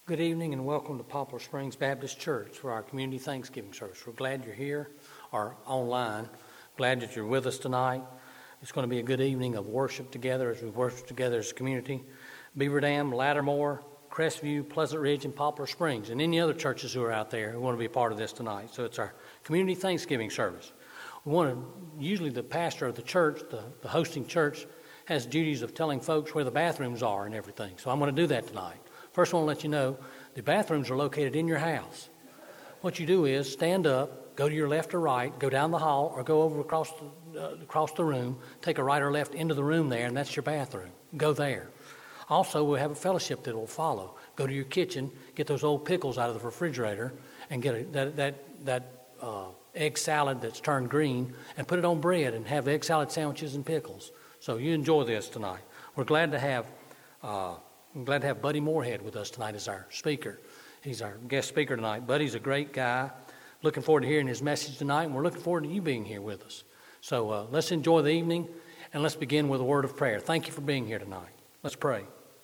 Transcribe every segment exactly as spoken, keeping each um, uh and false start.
Good evening and welcome to Poplar Springs Baptist Church for our community Thanksgiving service. We're glad you're here or online. Glad that you're with us tonight. It's going to be a good evening of worship together as we worship together as a community. Beaver Dam, Lattimore, Crestview, Pleasant Ridge, and Poplar Springs, and any other churches who are out there who want to be a part of this tonight. So it's our community Thanksgiving service. We want to, usually the pastor of the church, the, the hosting church, has duties of telling folks where the bathrooms are and everything. So I'm going to do that tonight. First, I want to let you know the bathrooms are located in your house. What you do is stand up, go to your left or right, go down the hall, or go over across the, uh, across the room, take a right or left into the room there, and that's your bathroom. Go there. Also, we'll have a fellowship that will follow. Go to your kitchen, get those old pickles out of the refrigerator, and get a, that that that uh, egg salad that's turned green, and put it on bread, and have egg salad sandwiches and pickles. So you enjoy this tonight. We're glad to have. Uh, I'm glad to have Buddy Moorhead with us tonight as our speaker. He's our guest speaker tonight. Buddy's a great guy. Looking forward to hearing his message tonight, and we're looking forward to you being here with us. So uh, let's enjoy the evening, and let's begin with a word of prayer. Thank you for being here tonight. Let's pray.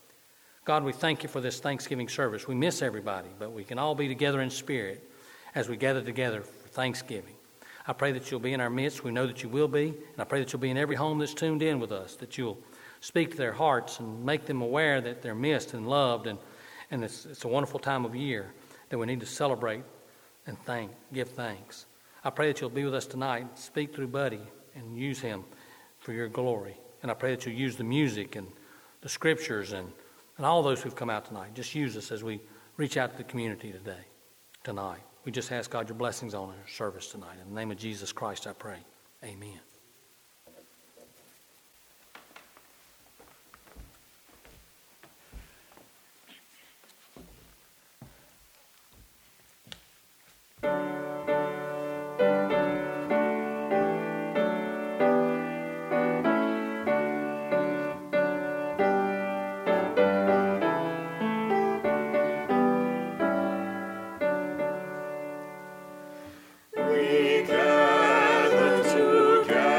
God, we thank you for this Thanksgiving service. We miss everybody, but we can all be together in spirit as we gather together for Thanksgiving. I pray that you'll be in our midst. We know that you will be, and I pray that you'll be in every home that's tuned in with us, that you'll speak to their hearts and make them aware that they're missed and loved, and, and it's, it's a wonderful time of year that we need to celebrate and thank, give thanks. I pray that you'll be with us tonight, speak through Buddy, and use him for your glory. And I pray that you'll use the music and the scriptures and, and all those who've come out tonight. Just use us as we reach out to the community today, tonight. We just ask God your blessings on our service tonight. In the name of Jesus Christ, I pray. Amen. We gather together.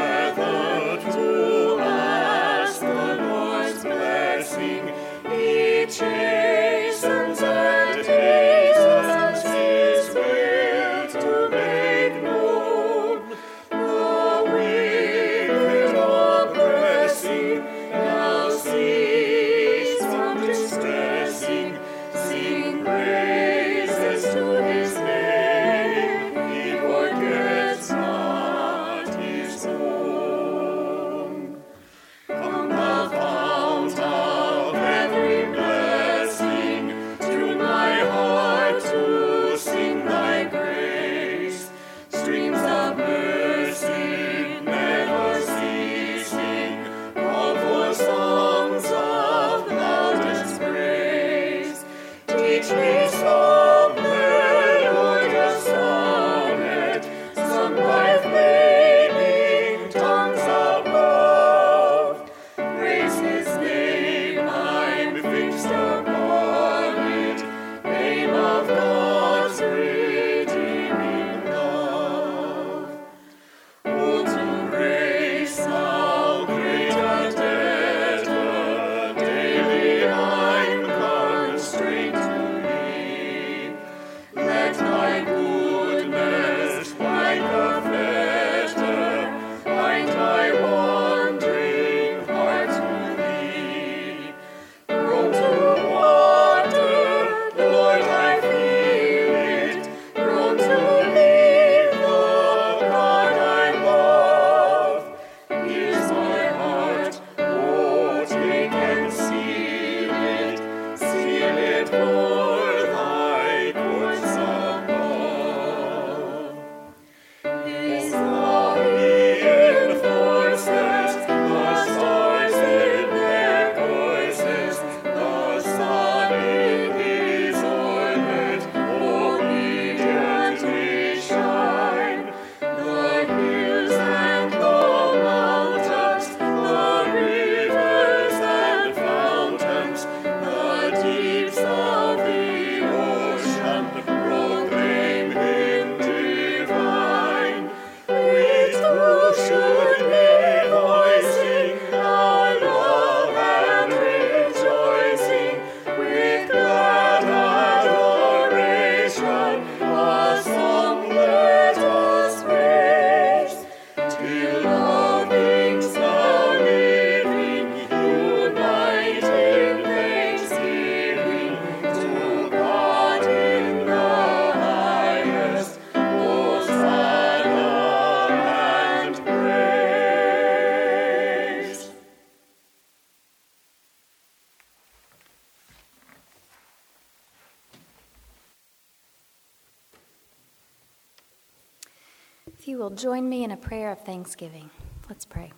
If you will join me in a prayer of thanksgiving, let's pray.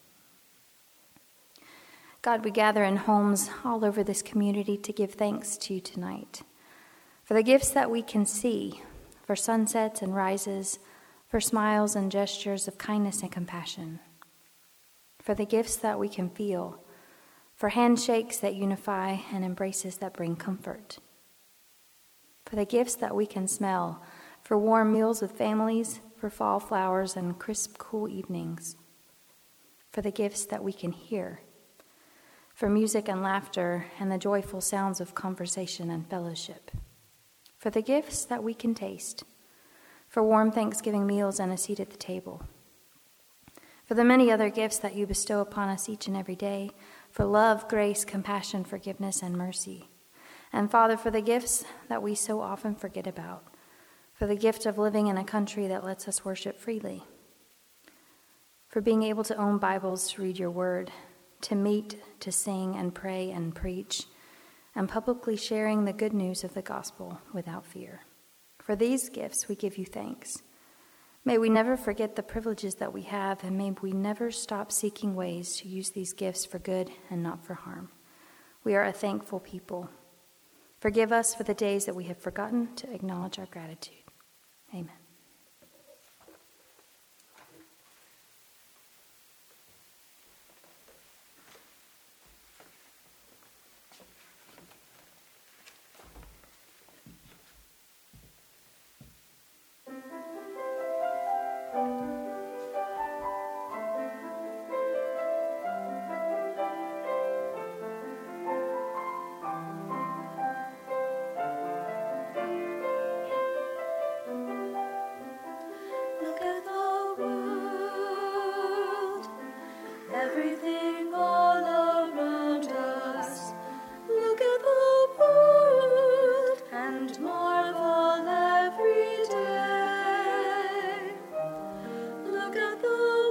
God, we gather in homes all over this community to give thanks to you tonight for the gifts that we can see, for sunsets and rises, for smiles and gestures of kindness and compassion, for the gifts that we can feel, for handshakes that unify and embraces that bring comfort, for the gifts that we can smell, for warm meals with families, for fall flowers and crisp, cool evenings, for the gifts that we can hear, for music and laughter and the joyful sounds of conversation and fellowship, for the gifts that we can taste, for warm Thanksgiving meals and a seat at the table, for the many other gifts that you bestow upon us each and every day, for love, grace, compassion, forgiveness, and mercy. And Father, for the gifts that we so often forget about, for the gift of living in a country that lets us worship freely, for being able to own Bibles to read your word, to meet, to sing and pray and preach, and publicly sharing the good news of the gospel without fear. For these gifts we give you thanks. May we never forget the privileges that we have, and may we never stop seeking ways to use these gifts for good and not for harm. We are a thankful people. Forgive us for the days that we have forgotten to acknowledge our gratitude. Amen. Everything all around us. Look at the world and marvel every day. Look at the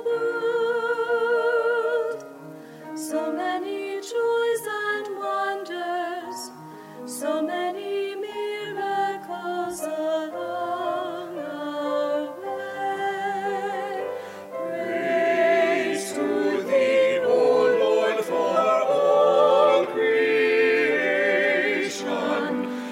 world. So many joys and wonders. So many miracles along our way. Praise to thee, O Lord, for all creation.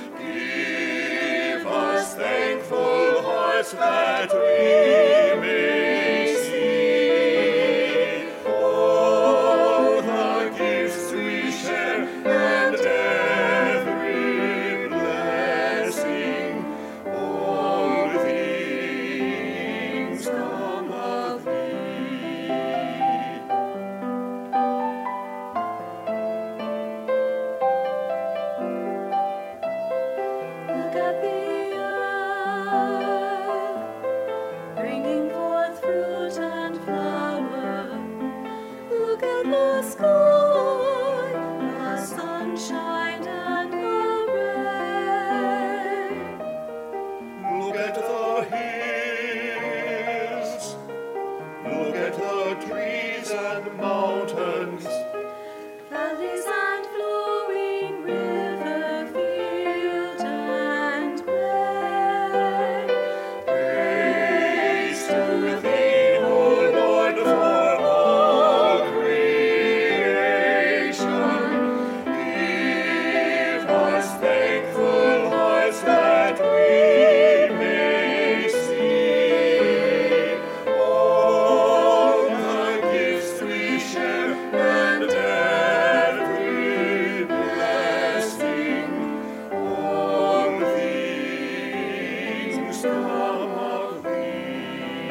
Give us thankful hearts that we may see all the gifts we share and every blessing. All things come of thee. Look at the earth, bringing forth fruit and flower. Look at the sky, the sunshine and the rain. Look at the hills. Look at the trees and mountains. Valleys and flowing river, field and plain. Praise to thee, O Lord, for all creation. Give us thankful hearts that we may see all the gifts we share and every blessing. All things come of thee.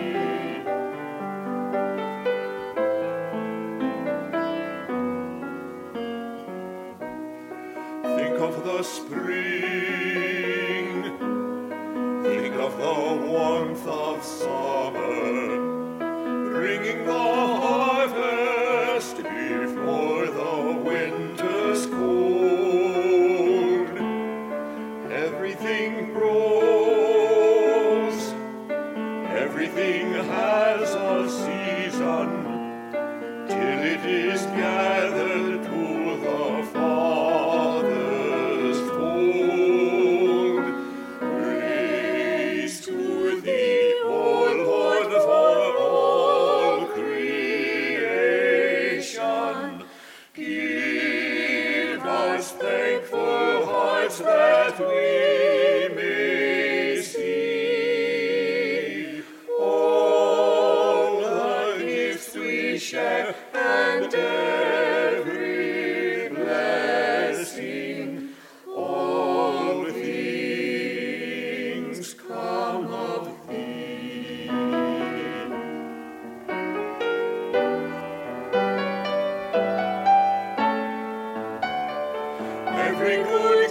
Think of the spring. Think of the warmth of summer, bringing the harvest before the winter's cold. Everything grows, everything has a season, till it is gathered to the Father's fold. Praise to thee, O Lord, share, and every blessing. All things come of thee. Every good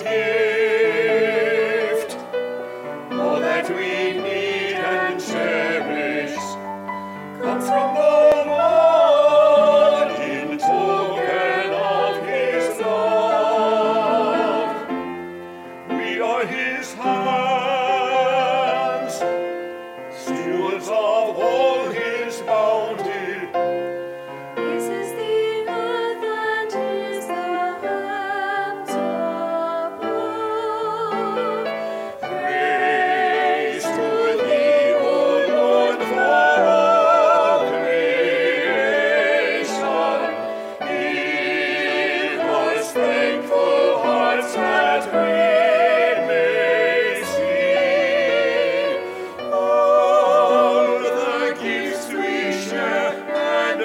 gift, all that we need and cherish, comes from the Lord in token of His love. We are His hands, stewards of all His bounty. His is the earth and His the heavens above. Praise to Thee, O Lord, for all creation. Give us thankful hearts that we may see all the gifts we share and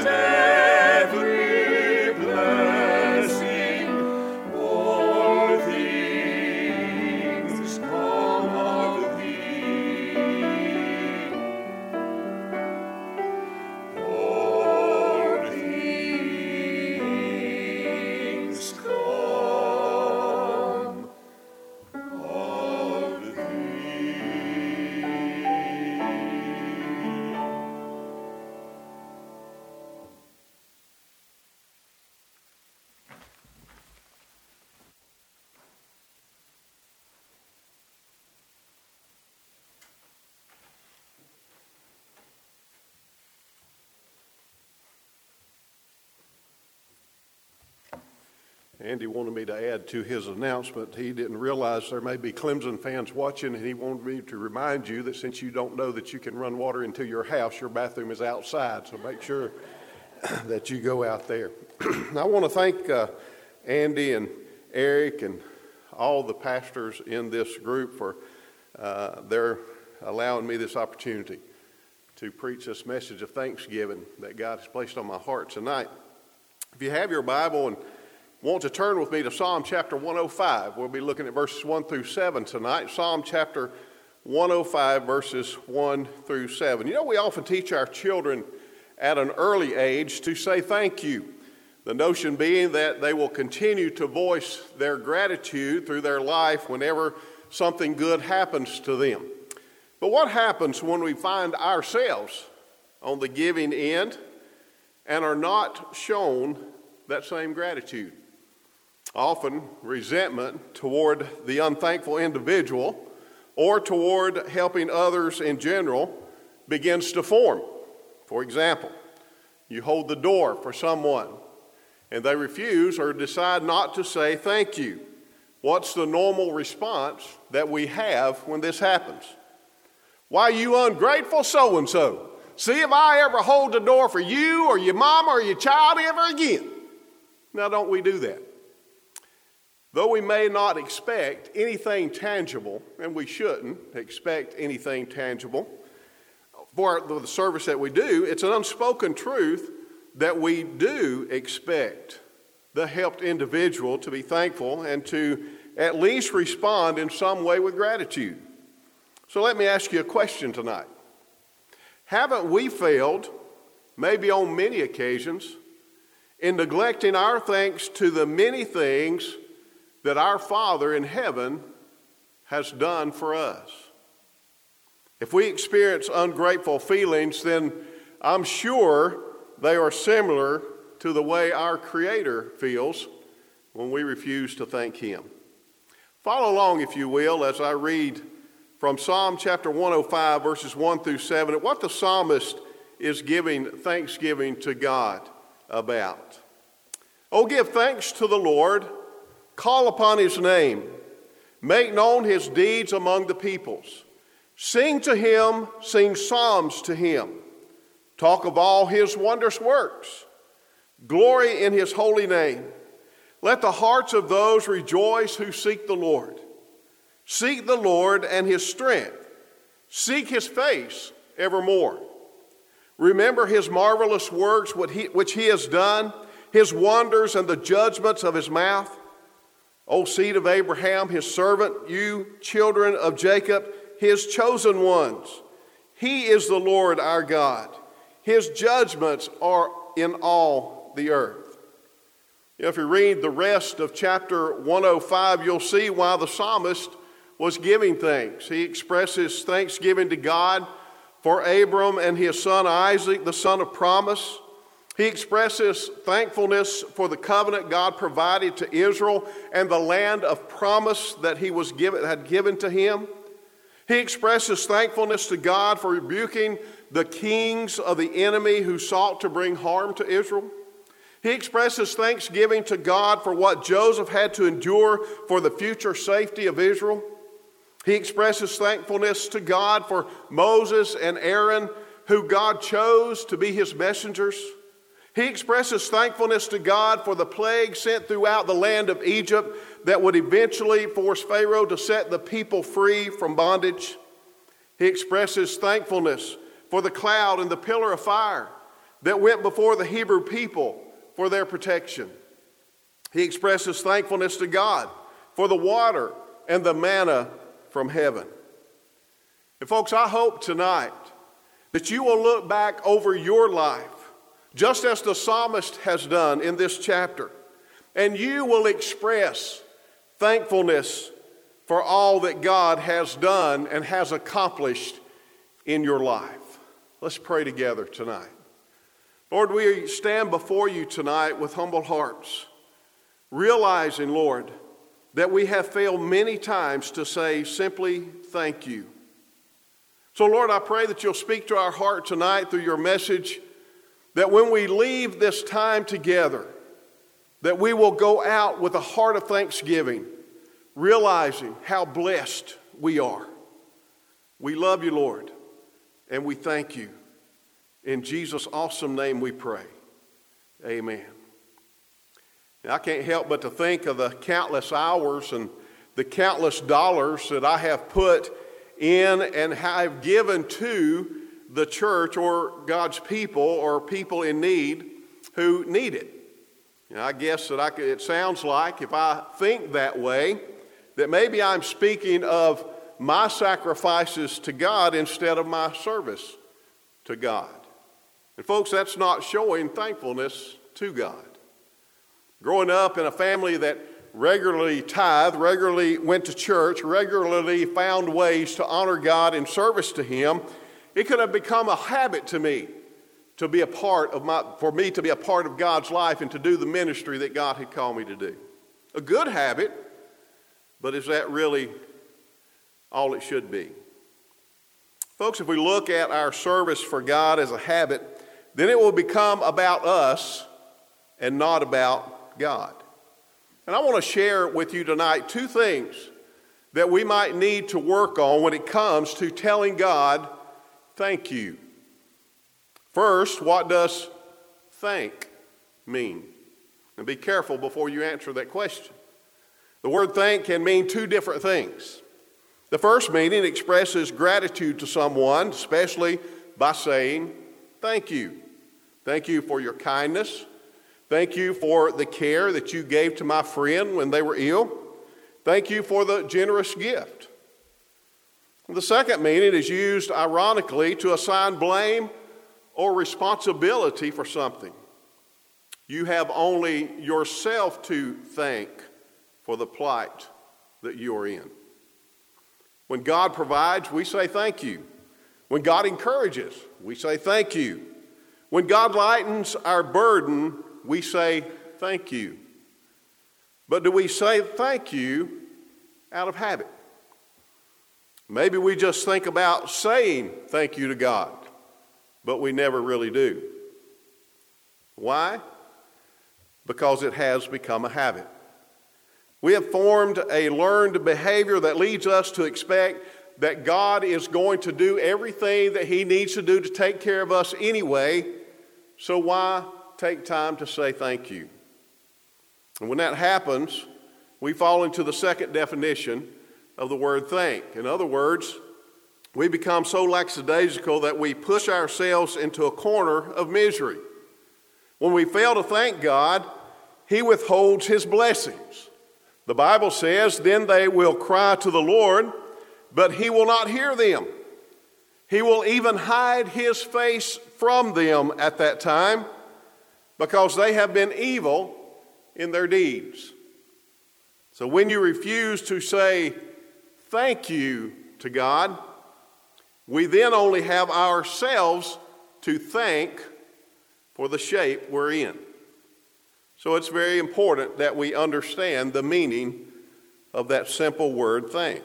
every blessing. All things come of Thee. All things come of Thee. Andy wanted me to add to his announcement. He didn't realize there may be Clemson fans watching, and he wanted me to remind you that since you don't know that you can run water into your house, your bathroom is outside, so make sure that you go out there. I want to thank uh, Andy and Eric and all the pastors in this group for uh, their allowing me this opportunity to preach this message of thanksgiving that God has placed on my heart tonight. If you have your Bible and want to turn with me to Psalm chapter one oh five, we'll be looking at verses one through seven tonight. Psalm chapter one oh five, verses one through seven. You know, we often teach our children at an early age to say thank you. The notion being that they will continue to voice their gratitude through their life whenever something good happens to them. But what happens when we find ourselves on the giving end and are not shown that same gratitude? Often resentment toward the unthankful individual or toward helping others in general begins to form. For example, you hold the door for someone and they refuse or decide not to say thank you. What's the normal response that we have when this happens? Why, you ungrateful so-and-so. See if I ever hold the door for you or your mom or your child ever again. Now, don't we do that? Though we may not expect anything tangible, and we shouldn't expect anything tangible for the service that we do, it's an unspoken truth that we do expect the helped individual to be thankful and to at least respond in some way with gratitude. So let me ask you a question tonight. Haven't we failed, maybe on many occasions, in neglecting our thanks to the many things that our Father in heaven has done for us? If we experience ungrateful feelings, then I'm sure they are similar to the way our Creator feels when we refuse to thank Him. Follow along, if you will, as I read from Psalm chapter one oh five, verses one through seven, at what the psalmist is giving thanksgiving to God about. Oh, give thanks to the Lord, call upon His name, make known His deeds among the peoples. Sing to Him, sing psalms to Him. Talk of all His wondrous works. Glory in His holy name. Let the hearts of those rejoice who seek the Lord. Seek the Lord and His strength. Seek His face evermore. Remember his marvelous works what he, which he has done, his wonders and the judgments of his mouth. O seed of Abraham, his servant, you children of Jacob, his chosen ones. He is the Lord our God. His judgments are in all the earth. You know, if you read the rest of chapter one oh five, you'll see why the psalmist was giving thanks. He expresses thanksgiving to God for Abram and his son Isaac, the son of promise. He expresses thankfulness for the covenant God provided to Israel and the land of promise that he was given, had given to him. He expresses thankfulness to God for rebuking the kings of the enemy who sought to bring harm to Israel. He expresses thanksgiving to God for what Joseph had to endure for the future safety of Israel. He expresses thankfulness to God for Moses and Aaron, who God chose to be his messengers. He expresses thankfulness to God for the plague sent throughout the land of Egypt that would eventually force Pharaoh to set the people free from bondage. He expresses thankfulness for the cloud and the pillar of fire that went before the Hebrew people for their protection. He expresses thankfulness to God for the water and the manna from heaven. And folks, I hope tonight that you will look back over your life, just as the psalmist has done in this chapter, and you will express thankfulness for all that God has done and has accomplished in your life. Let's pray together tonight. Lord, we stand before you tonight with humble hearts, realizing, Lord, that we have failed many times to say simply thank you. So, Lord, I pray that you'll speak to our heart tonight through your message, that when we leave this time together, that we will go out with a heart of thanksgiving, realizing how blessed we are. We love you, Lord, and we thank you. In Jesus' awesome name we pray. Amen. Now, I can't help but to think of the countless hours and the countless dollars that I have put in and have given to the church or God's people or people in need who need it. You know, I guess that I could, it sounds like, if I think that way, that maybe I'm speaking of my sacrifices to God instead of my service to God. And folks, that's not showing thankfulness to God. Growing up in a family that regularly tithed, regularly went to church, regularly found ways to honor God in service to Him, it could have become a habit to me to be a part of my, for me to be a part of God's life and to do the ministry that God had called me to do. A good habit, but is that really all it should be? Folks, if we look at our service for God as a habit, then it will become about us and not about God. And I want to share with you tonight two things that we might need to work on when it comes to telling God, thank you. First, what does thank mean? And be careful before you answer that question. The word thank can mean two different things. The first meaning expresses gratitude to someone, especially by saying thank you. Thank you for your kindness. Thank you for the care that you gave to my friend when they were ill. Thank you for the generous gift. The second meaning is used ironically to assign blame or responsibility for something. You have only yourself to thank for the plight that you are in. When God provides, we say thank you. When God encourages, we say thank you. When God lightens our burden, we say thank you. But do we say thank you out of habit? Maybe we just think about saying thank you to God, but we never really do. Why? Because it has become a habit. We have formed a learned behavior that leads us to expect that God is going to do everything that He needs to do to take care of us anyway, so why take time to say thank you? And when that happens, we fall into the second definition of the word thank. In other words, we become so lackadaisical that we push ourselves into a corner of misery. When we fail to thank God, He withholds His blessings. The Bible says, then they will cry to the Lord, but He will not hear them. He will even hide His face from them at that time because they have been evil in their deeds. So when you refuse to say thank you to God, we then only have ourselves to thank for the shape we're in. So it's very important that we understand the meaning of that simple word thank.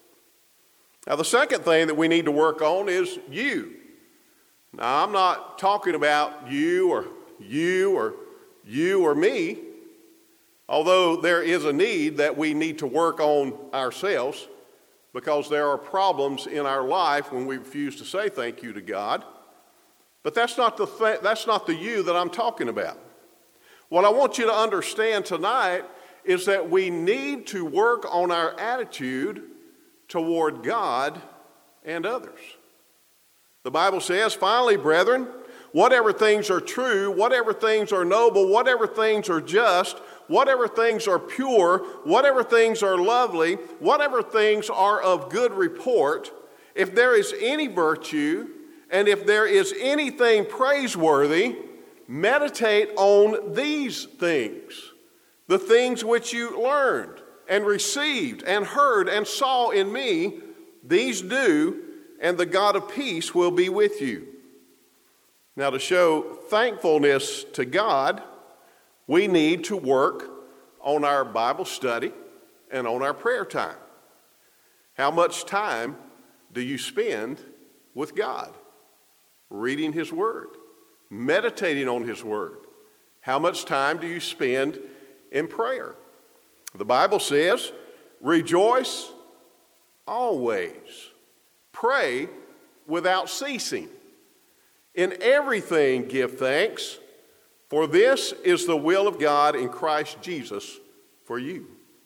Now the second thing that we need to work on is you. Now I'm not talking about you or you or you or me, although there is a need that we need to work on ourselves because there are problems in our life when we refuse to say thank you to God. But that's not the th- that's not the you that I'm talking about. What I want you to understand tonight is that we need to work on our attitude toward God and others. The Bible says, finally, brethren, whatever things are true, whatever things are noble, whatever things are just, whatever things are pure, whatever things are lovely, whatever things are of good report, if there is any virtue and if there is anything praiseworthy, meditate on these things, the things which you learned and received and heard and saw in me, these do, and the God of peace will be with you. Now, to show thankfulness to God, we need to work on our Bible study and on our prayer time. How much time do you spend with God? Reading His Word, meditating on His Word. How much time do you spend in prayer? The Bible says, rejoice always, pray without ceasing. In everything give thanks, for this is the will of God in Christ Jesus for you.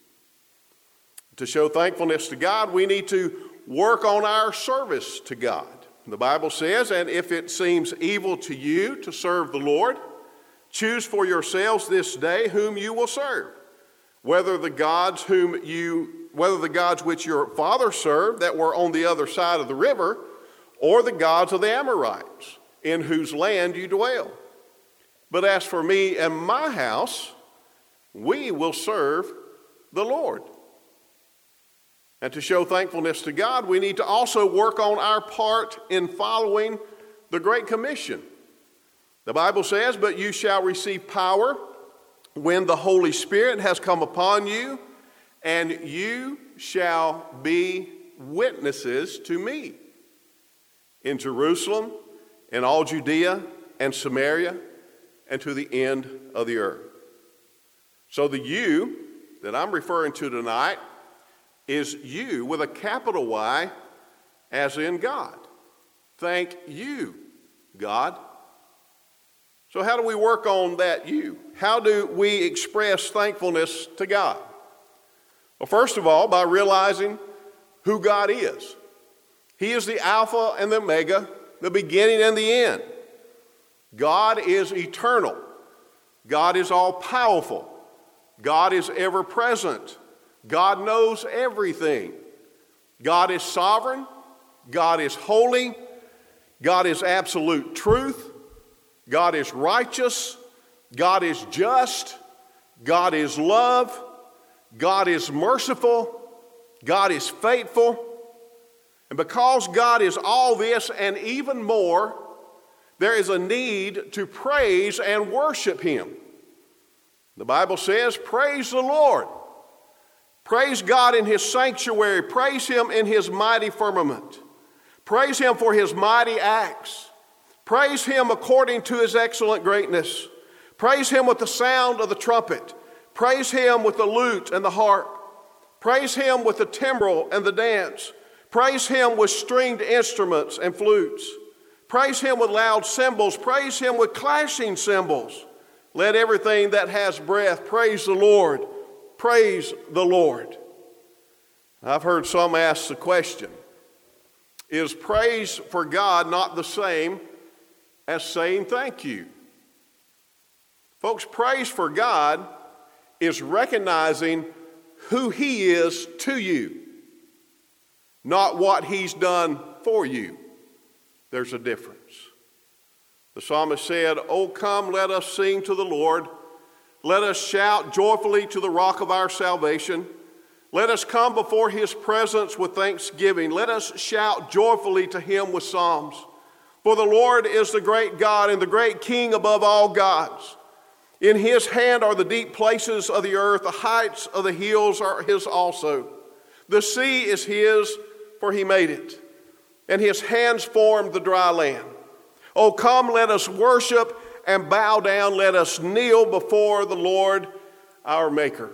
To show thankfulness to God, we need to work on our service to God. The Bible says, and if it seems evil to you to serve the Lord, choose for yourselves this day whom you will serve, whether the gods whom you, whether the gods which your fathers served that were on the other side of the river, or the gods of the Amorites, in whose land you dwell. But as for me and my house, we will serve the Lord. And to show thankfulness to God, we need to also work on our part in following the Great Commission. The Bible says, but you shall receive power when the Holy Spirit has come upon you, and you shall be witnesses to me in Jerusalem, in all Judea and Samaria, and to the end of the earth. So the you that I'm referring to tonight is you with a capital Y, as in God. Thank you, God. So how do we work on that you? How do we express thankfulness to God? Well, first of all, by realizing who God is. He is the Alpha and the Omega, the beginning and the end. God is eternal. God is all-powerful. God is ever-present. God knows everything. God is sovereign. God is holy. God is absolute truth. God is righteous. God is just. God is love. God is merciful. God is faithful. And because God is all this and even more, there is a need to praise and worship Him. The Bible says, praise the Lord. Praise God in His sanctuary. Praise Him in His mighty firmament. Praise Him for His mighty acts. Praise Him according to His excellent greatness. Praise Him with the sound of the trumpet. Praise Him with the lute and the harp. Praise Him with the timbrel and the dance. Praise Him with stringed instruments and flutes. Praise Him with loud cymbals. Praise Him with clashing cymbals. Let everything that has breath praise the Lord. Praise the Lord. I've heard some ask the question, is praise for God not the same as saying thank you? Folks, praise for God is recognizing who He is to you, not what He's done for you. There's a difference. The psalmist said, "Oh, come, let us sing to the Lord. Let us shout joyfully to the rock of our salvation. Let us come before His presence with thanksgiving. Let us shout joyfully to Him with psalms. For the Lord is the great God and the great King above all gods. In His hand are the deep places of the earth. The heights of the hills are His also. The sea is His, for He made it, and His hands formed the dry land. Oh, come, let us worship and bow down. Let us kneel before the Lord our Maker."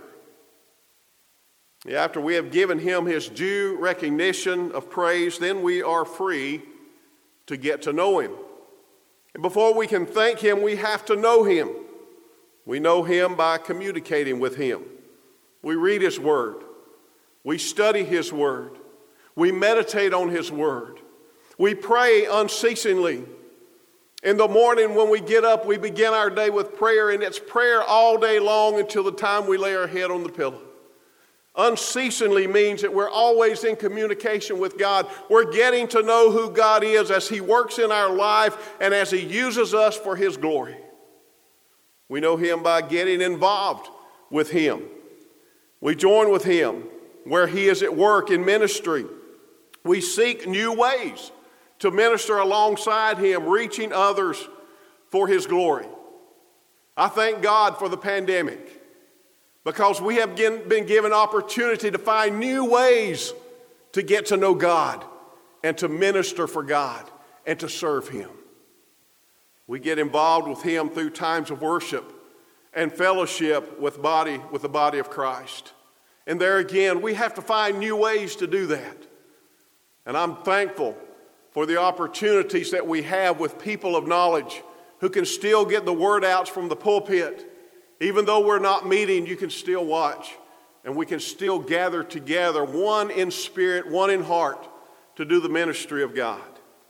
After we have given Him His due recognition of praise, then we are free to get to know Him. And before we can thank Him, we have to know Him. We know Him by communicating with Him. We read His Word. We study His Word. We meditate on His Word. We pray unceasingly. In the morning when we get up, we begin our day with prayer, and it's prayer all day long until the time we lay our head on the pillow. Unceasingly means that we're always in communication with God. We're getting to know who God is as He works in our life and as He uses us for His glory. We know Him by getting involved with Him. We join with Him where He is at work in ministry. We seek new ways to minister alongside Him, reaching others for His glory. I thank God for the pandemic because we have been given opportunity to find new ways to get to know God and to minister for God and to serve Him. We get involved with Him through times of worship and fellowship with body with the body of Christ. And there again, we have to find new ways to do that. And I'm thankful for the opportunities that we have with people of knowledge who can still get the word out from the pulpit. Even though we're not meeting, you can still watch, and we can still gather together, one in spirit, one in heart, to do the ministry of God.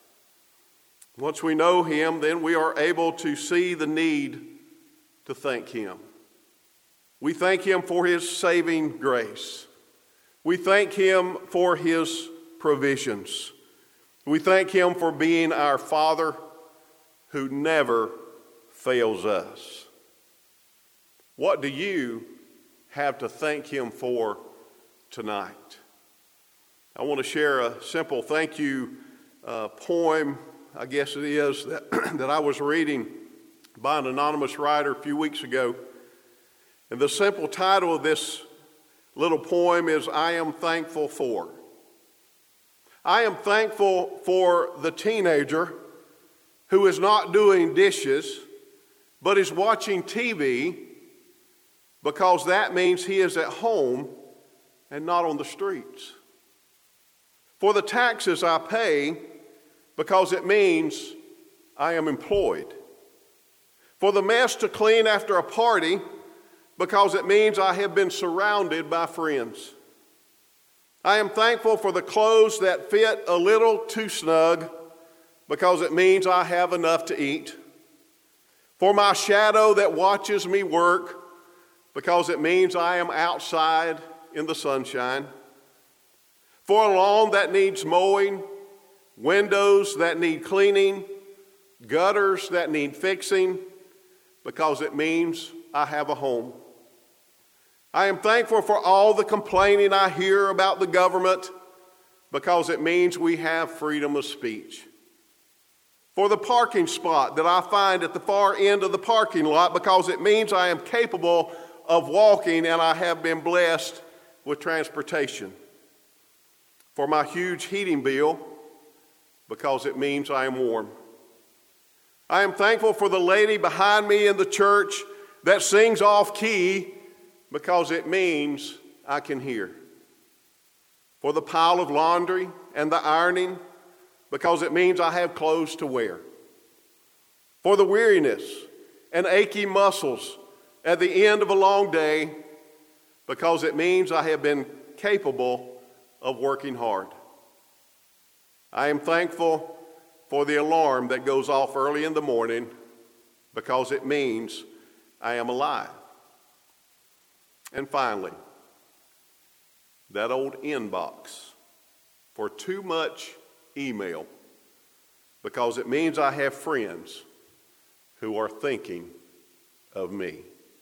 Once we know Him, then we are able to see the need to thank Him. We thank Him for His saving grace. We thank Him for His provisions. We thank Him for being our Father who never fails us. What do you have to thank Him for tonight? I want to share a simple thank you uh, poem, I guess it is, that, that I was reading by an anonymous writer a few weeks ago. And the simple title of this little poem is, "I Am Thankful For." I am thankful for the teenager who is not doing dishes, but is watching T V, because that means he is at home and not on the streets. For the taxes I pay, because it means I am employed. For the mess to clean after a party, because it means I have been surrounded by friends. I am thankful for the clothes that fit a little too snug, because it means I have enough to eat. For my shadow that watches me work, because it means I am outside in the sunshine. For a lawn that needs mowing, windows that need cleaning, gutters that need fixing, because it means I have a home. I am thankful for all the complaining I hear about the government, because it means we have freedom of speech. For the parking spot that I find at the far end of the parking lot, because it means I am capable of walking and I have been blessed with transportation. For my huge heating bill, because it means I am warm. I am thankful for the lady behind me in the church that sings off key, because it means I can hear. For the pile of laundry and the ironing, because it means I have clothes to wear. For the weariness and achy muscles at the end of a long day, because it means I have been capable of working hard. I am thankful for the alarm that goes off early in the morning because it means I am alive. And finally, that old inbox for too much email because it means I have friends who are thinking of me.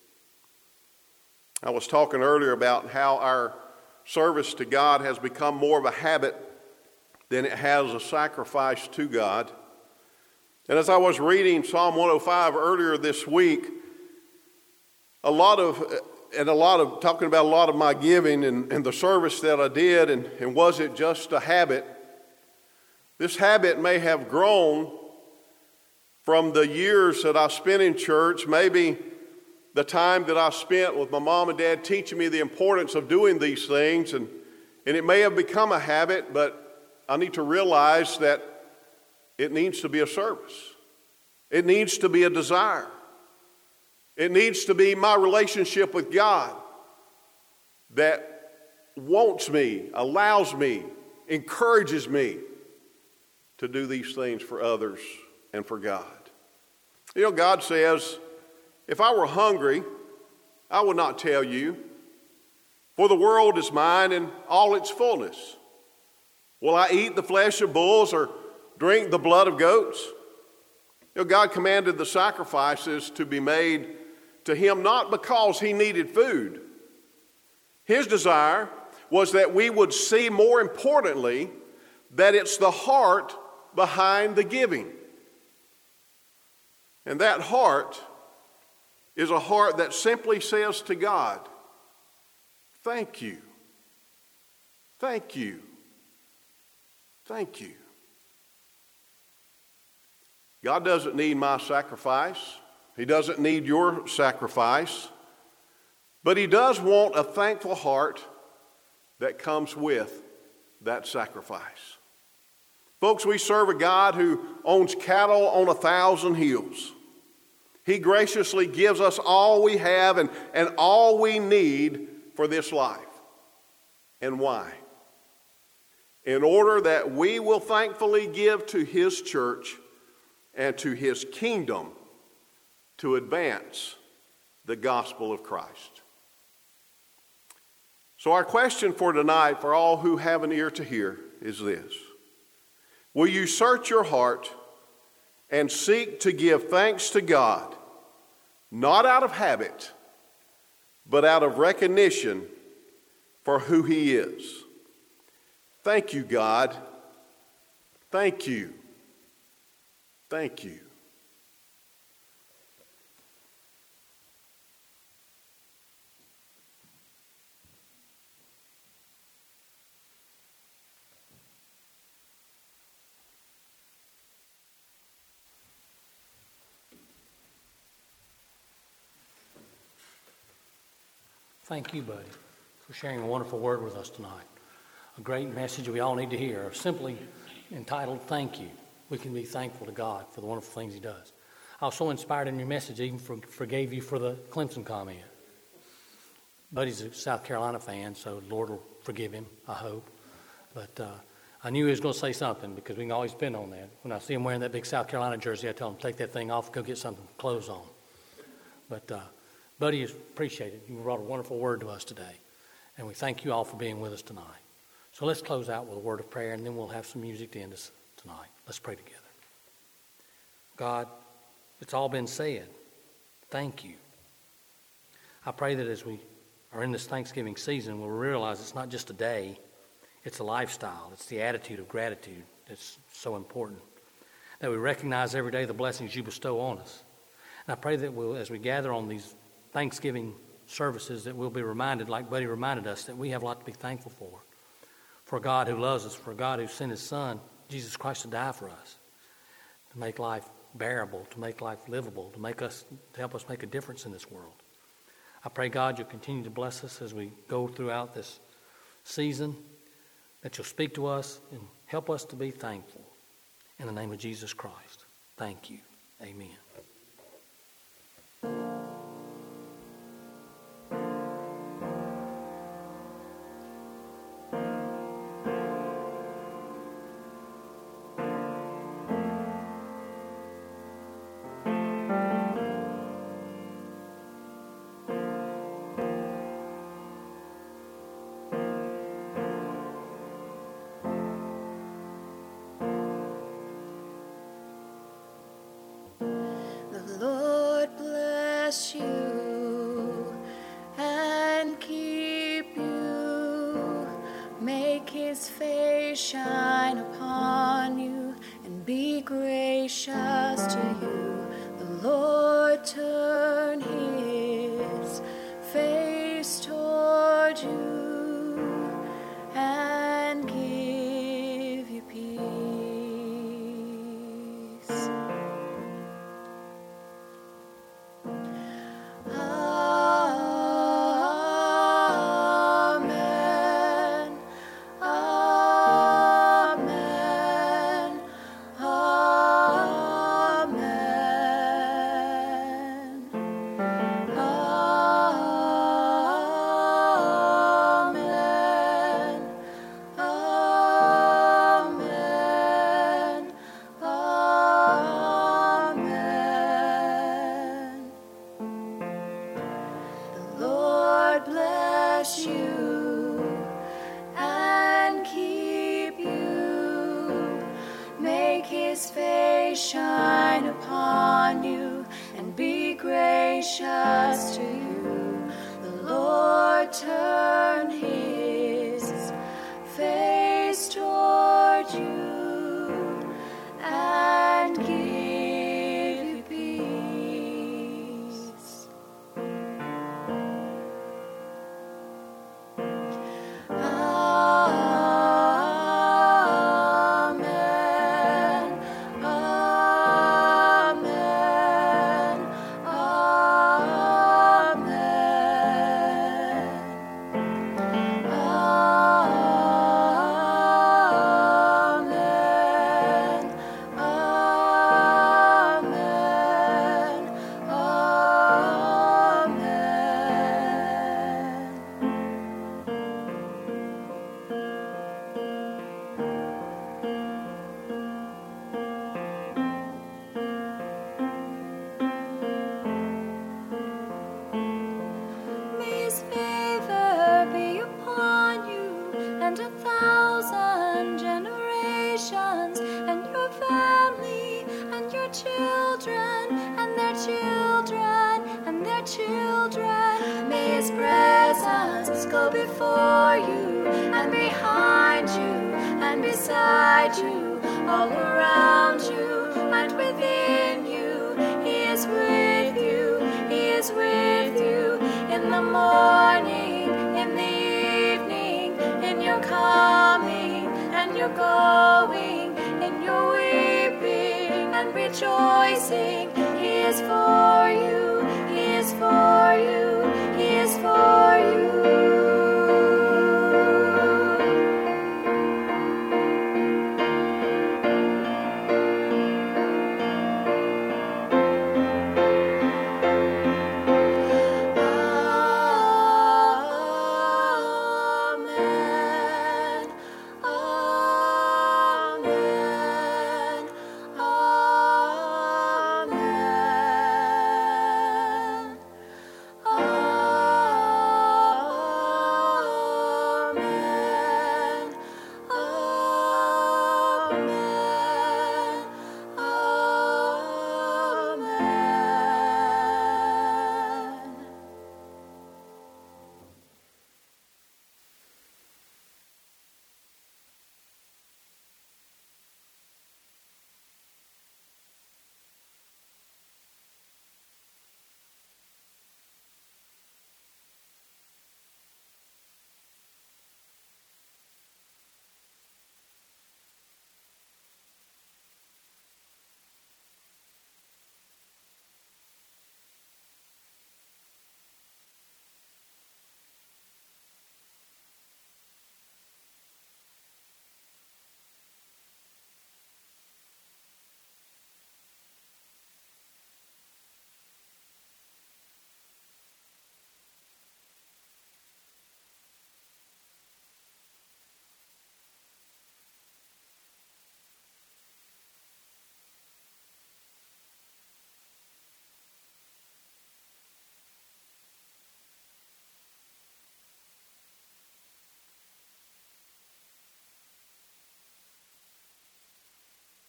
I was talking earlier about how our service to God has become more of a habit than it has a sacrifice to God. And as I was reading Psalm one oh five earlier this week, a lot of, and a lot of, talking about a lot of my giving and, and the service that I did, and, and was it just a habit? This habit may have grown from the years that I spent in church, maybe the time that I spent with my mom and dad teaching me the importance of doing these things, and, and it may have become a habit, but I need to realize that it needs to be a service. It needs to be a desire. It needs to be my relationship with God that wants me, allows me, encourages me to do these things for others and for God. You know, God says, if I were hungry, I would not tell you, for the world is mine and all its fullness. Will I eat the flesh of bulls or drink the blood of goats? You know, God commanded the sacrifices to be made to him not because he needed food. His desire was that we would see, more importantly, that it's the heart behind the giving. And that heart is a heart that simply says to God, thank you, thank you, thank you. God doesn't need my sacrifice. He doesn't need your sacrifice. But he does want a thankful heart that comes with that sacrifice. Folks, we serve a God who owns cattle on a thousand hills. He graciously gives us all we have and, and all we need for this life. And why? In order that we will thankfully give to his church and to his kingdom to advance the gospel of Christ. So our question for tonight, for all who have an ear to hear, is this. Will you search your heart and seek to give thanks to God, not out of habit, but out of recognition for who he is? Thank you, God. Thank you. Thank you. Thank you, buddy, for sharing a wonderful word with us tonight. A great message we all need to hear, simply entitled, Thank You. We can be thankful to God for the wonderful things he does. I was so inspired in your message, even for, forgave you for the Clemson comment. Buddy's a South Carolina fan, so the Lord will forgive him, I hope. But uh, I knew he was going to say something because we can always depend on that. When I see him wearing that big South Carolina jersey, I tell him, take that thing off, go get some clothes on. But uh, Buddy, appreciate it. You brought a wonderful word to us today. And we thank you all for being with us tonight. So let's close out with a word of prayer, and then we'll have some music to end us tonight. Let's pray together. God, it's all been said. Thank you. I pray that as we are in this Thanksgiving season, we'll realize it's not just a day, it's a lifestyle. It's the attitude of gratitude that's so important. That we recognize every day the blessings you bestow on us. And I pray that we'll, as we gather on these Thanksgiving services, that we'll be reminded, like Buddy reminded us, that we have a lot to be thankful for. For a God who loves us, for a God who sent his Son, Jesus Christ, to die for us, to make life bearable, to make life livable, to make us, to help us make a difference in this world. I pray, God, you'll continue to bless us as we go throughout this season, that you'll speak to us and help us to be thankful. In the name of Jesus Christ, thank you. Amen. bless you and keep you, make his face shine upon you and be gracious to you. The Lord turn his face toward you and give you peace. Amen. Amen. Amen. Amen. Amen. Amen. The Lord bless you and keep you, make his face shine upon you and be gracious to you. The Lord turn his face toward you and give you peace. Amen. Amen. children and their children and their children. May His presence go before you and behind you and beside you, all around you and within you. He is with you, He is with you in the morning, in the evening, in your coming and your going, in your weeping and rejoicing. He is for you.